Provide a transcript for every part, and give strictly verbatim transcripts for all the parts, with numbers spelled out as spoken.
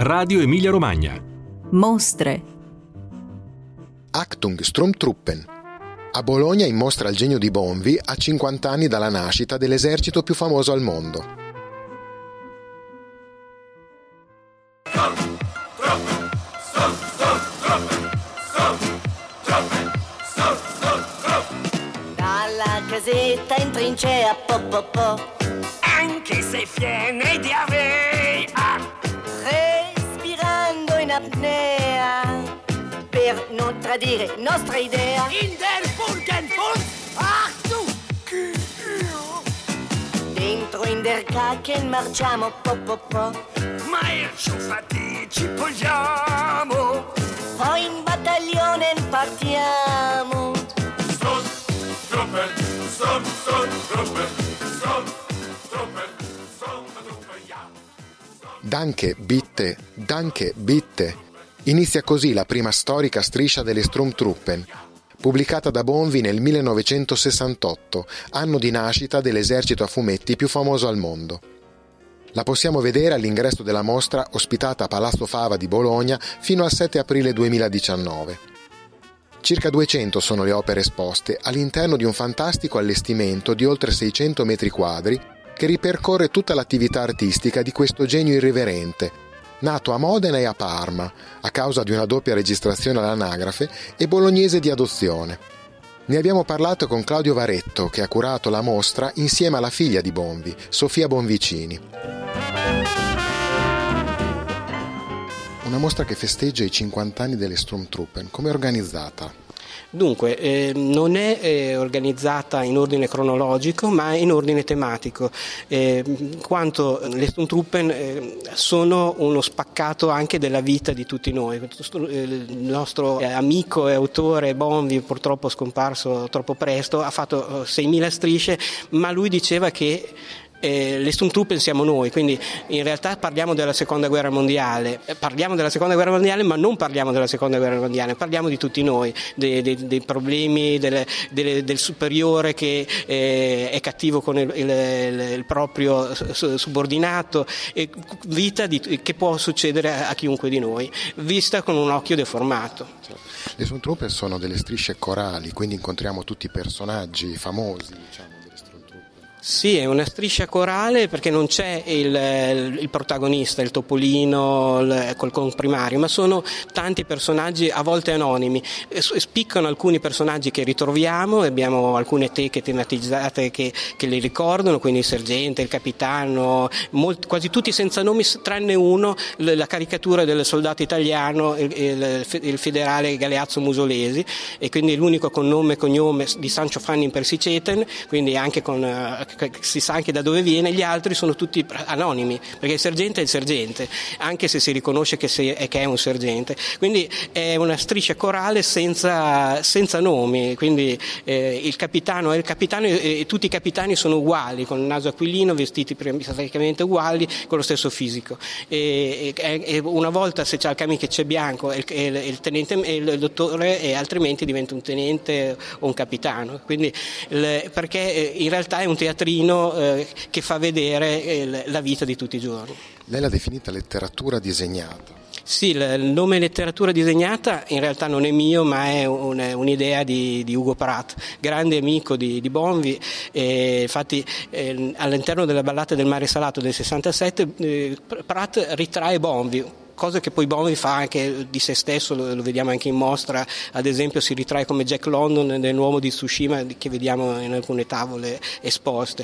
Radio Emilia Romagna. Mostre. Achtung Sturmtruppen. A Bologna in mostra il genio di Bonvi a cinquanta anni dalla nascita dell'esercito più famoso al mondo. Dalla casetta in trincea, po po po, anche se piena di avea, respirando in apnea, per non tradire nostra idea. in der Burgenfurt, ach du, Dentro in der Kaken marciamo, po po po, ma il ciuffati ci vogliamo. poi in battaglione partiamo. Sturmtruppen, Sturm, Sturmtruppen, Sturmtruppen, Sturmtruppen, ja. Danke, bitte, danke, bitte. Inizia così la prima storica striscia delle Sturmtruppen, pubblicata da Bonvi nel millenovecentosessantotto, anno di nascita dell'esercito a fumetti più famoso al mondo. La possiamo vedere all'ingresso della mostra ospitata a Palazzo Fava di Bologna fino al sette aprile duemiladiciannove. Circa duecento sono le opere esposte all'interno di un fantastico allestimento di oltre seicento metri quadri che ripercorre tutta l'attività artistica di questo genio irriverente, nato a Modena e a Parma, a causa di una doppia registrazione all'anagrafe e bolognese di adozione. Ne abbiamo parlato con Claudio Varetto, che ha curato la mostra insieme alla figlia di Bonvi, Sofia Bonvicini. Una mostra che festeggia i cinquanta anni delle Sturmtruppen. Come è organizzata? Dunque, eh, non è eh, organizzata in ordine cronologico, ma in ordine tematico, eh, quanto le Sturmtruppen eh, sono uno spaccato anche della vita di tutti noi. Il nostro amico e autore Bonvi, purtroppo scomparso troppo presto, ha fatto seimila strisce, ma lui diceva che Eh, le Sturmtruppen siamo noi, quindi in realtà parliamo della seconda guerra mondiale, eh, parliamo della seconda guerra mondiale ma non parliamo della seconda guerra mondiale, parliamo di tutti noi, dei, dei, dei problemi delle, delle, del superiore che eh, è cattivo con il, il, il proprio subordinato, e vita di, che può succedere a, a chiunque di noi, vista con un occhio deformato. Le Sturmtruppen sono delle strisce corali, quindi incontriamo tutti i personaggi famosi, diciamo. Sì, è una striscia corale perché non c'è il, il protagonista, il topolino, il, col comprimario, ma sono tanti personaggi a volte anonimi. Spiccano alcuni personaggi che ritroviamo, abbiamo alcune teche tematizzate che, che li ricordano, quindi il sergente, il capitano, molti, quasi tutti senza nomi tranne uno, la caricatura del soldato italiano, il, il, il federale Galeazzo Musolesi, e quindi l'unico con nome e cognome di Sancho Fanni in Persiceten, quindi anche con si sa anche da dove viene. Gli altri sono tutti anonimi, perché il sergente è il sergente, anche se si riconosce che, si, che è un sergente, quindi è una striscia corale senza, senza nomi, quindi eh, il capitano è il capitano e, e tutti i capitani sono uguali, con il naso aquilino, vestiti praticamente uguali, con lo stesso fisico, e, e, e una volta se c'è il Camiche bianco è il, è il, il tenente è il dottore, e altrimenti diventa un tenente o un capitano, quindi il, perché in realtà è un teatrino eh, che fa vedere eh, la vita di tutti i giorni. Lei l'ha definita letteratura disegnata. Sì, il nome letteratura disegnata in realtà non è mio, ma è un, un'idea di, di Ugo Pratt, grande amico di, di Bonvi. E infatti eh, all'interno della Ballata del mare salato del sessantasette eh, Pratt ritrae Bonvi, cosa che poi Bonvi fa anche di se stesso, lo, lo vediamo anche in mostra, ad esempio si ritrae come Jack London nell'Uomo di Tsushima, che vediamo in alcune tavole esposte,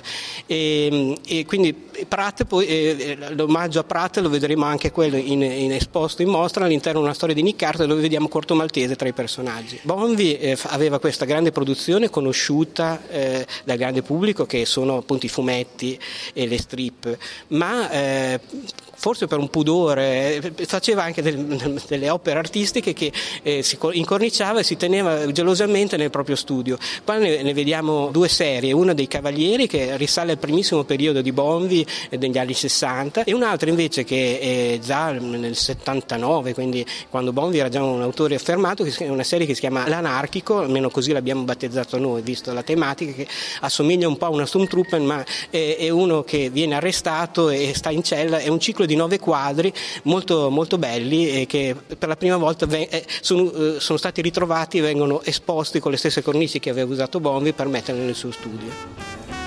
e, e quindi Pratt, poi, eh, l'omaggio a Pratt lo vedremo anche quello in, in esposto in mostra all'interno di una storia di Nick Carter, dove vediamo Corto Maltese tra i personaggi. Bonvi eh, aveva questa grande produzione conosciuta eh, dal grande pubblico, che sono appunto i fumetti e le strip, ma eh, forse per un pudore faceva anche del, delle opere artistiche che eh, si incorniciava e si teneva gelosamente nel proprio studio. Qua ne, ne vediamo due serie, una dei Cavalieri, che risale al primissimo periodo di Bonvi eh, degli anni sessanta, e un'altra invece che è già nel settantanove, quindi quando Bonvi era già un autore affermato, che è una serie che si chiama L'Anarchico, almeno così l'abbiamo battezzato noi, visto la tematica, che assomiglia un po' a una Sturmtruppen, ma è, è uno che viene arrestato e sta in cella, è un ciclo di nove quadri molto molto belli e che per la prima volta ven- eh, sono, eh, sono stati ritrovati e vengono esposti con le stesse cornici che aveva usato Bonvi per metterli nel suo studio.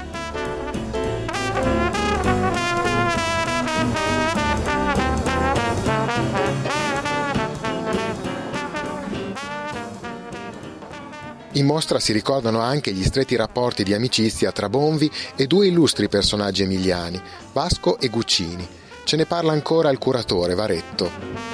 In mostra si ricordano anche gli stretti rapporti di amicizia tra Bonvi e due illustri personaggi emiliani, Vasco e Guccini. Ce ne parla ancora il curatore Varetto.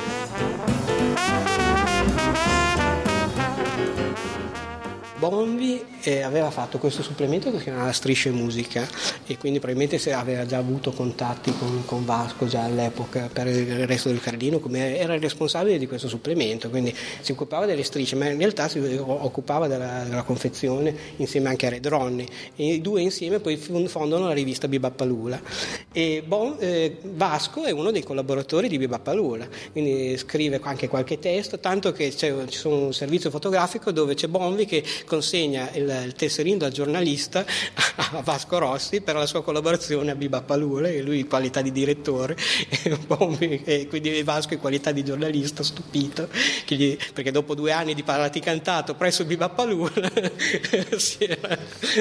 Bonvi eh, aveva fatto questo supplemento che si chiamava Strisce Musica e quindi probabilmente se aveva già avuto contatti con, con Vasco già all'epoca per il resto del Cardino, come era il responsabile di questo supplemento, quindi si occupava delle strisce, ma in realtà si occupava della, della confezione insieme anche a Redronni, e i due insieme poi fondano la rivista Bibappalula e bon, eh, Vasco è uno dei collaboratori di Bibappalula, quindi scrive anche qualche testo, tanto che c'è, c'è un servizio fotografico dove c'è Bonvi che consegna il, il tesserino da giornalista a Vasco Rossi per la sua collaborazione a Bibappalula, e lui in qualità di direttore e, Bonvi, e quindi Vasco in qualità di giornalista stupito che gli, perché dopo due anni di parlati cantato presso Bibappalula si era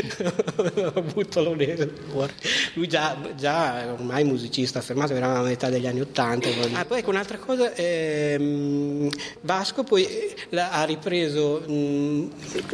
avuto l'onore. Lui già, già ormai musicista affermato, era a metà degli anni Ottanta. Ah, poi ecco un'altra cosa, ehm, Vasco poi ha ripreso mh,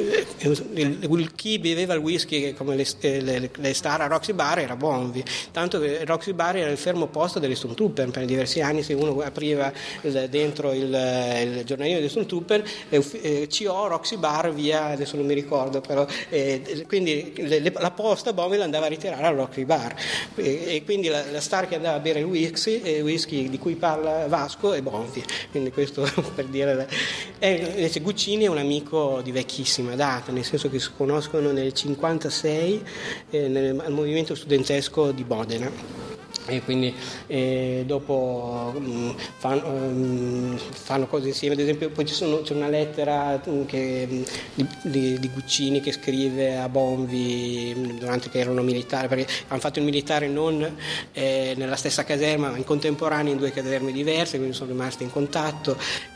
Il, il, chi beveva il whisky come le, le, le star a Roxy Bar era Bonvi, tanto che Roxy Bar era il fermo posto delle Stormtrooper per diversi anni. Se uno apriva il, dentro il, il giornalino delle Stormtrooper eh, C O Roxy Bar via, adesso non mi ricordo però, eh, quindi le, le, la posta Bonvi l'andava a ritirare al Roxy Bar e, e quindi la, la star che andava a bere il whisky, eh, whisky di cui parla Vasco è Bonvi, quindi questo per dire. E invece Guccini è un amico di vecchissima data, nel senso che si conoscono nel cinquantasei eh, nel, al movimento studentesco di Modena. E quindi eh, dopo mh, fanno, mh, fanno cose insieme, ad esempio poi ci sono, c'è una lettera che, mh, di, di Guccini che scrive a Bonvi mh, durante che erano militari, perché hanno fatto il militare non eh, nella stessa caserma ma in contemporanea in due caserme diverse, quindi sono rimasti in contatto,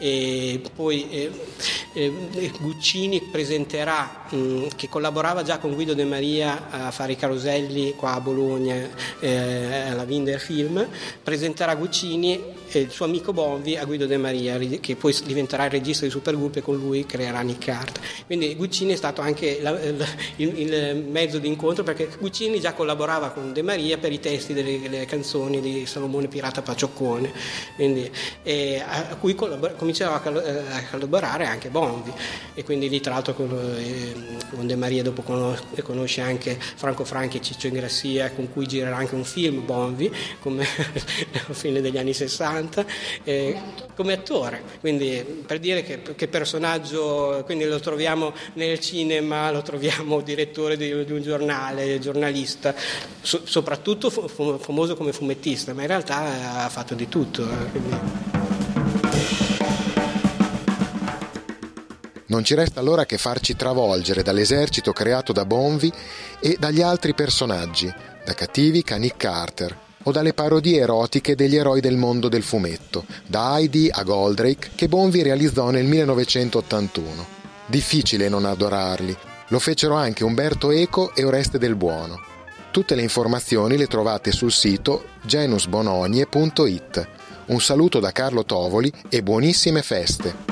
e poi eh, eh, Guccini presenterà mh, che collaborava già con Guido De Maria a fare i caroselli qua a Bologna eh, alla Vinder Film, presenterà Guccini e il suo amico Bonvi a Guido De Maria, che poi diventerà il regista di Supergroup e con lui creerà Nick Hart. Quindi Guccini è stato anche la, il, il mezzo di incontro, perché Guccini già collaborava con De Maria per i testi delle, delle canzoni di Salomone Pirata Pacioccone, quindi, eh, a cui collabor- cominciava a collaborare anche Bonvi, e quindi lì tra l'altro con, eh, con De Maria dopo conosce, conosce anche Franco Franchi e Ciccio Ingrassia, con cui girerà anche un film Bonvi come alla fine degli anni sessanta eh, come attore, quindi per dire che, che personaggio, quindi lo troviamo nel cinema, lo troviamo direttore di, di un giornale, giornalista, so, soprattutto fu, famoso come fumettista, ma in realtà ha fatto di tutto, quindi. Non ci resta allora che farci travolgere dall'esercito creato da Bonvi e dagli altri personaggi, da Cattivica a Nick Carter, o dalle parodie erotiche degli eroi del mondo del fumetto, da Heidi a Goldrake, che Bonvi realizzò nel millenovecentottantuno. Difficile non adorarli. Lo fecero anche Umberto Eco e Oreste Del Buono. Tutte le informazioni le trovate sul sito genus bononie punto it. Un saluto da Carlo Tovoli e buonissime feste!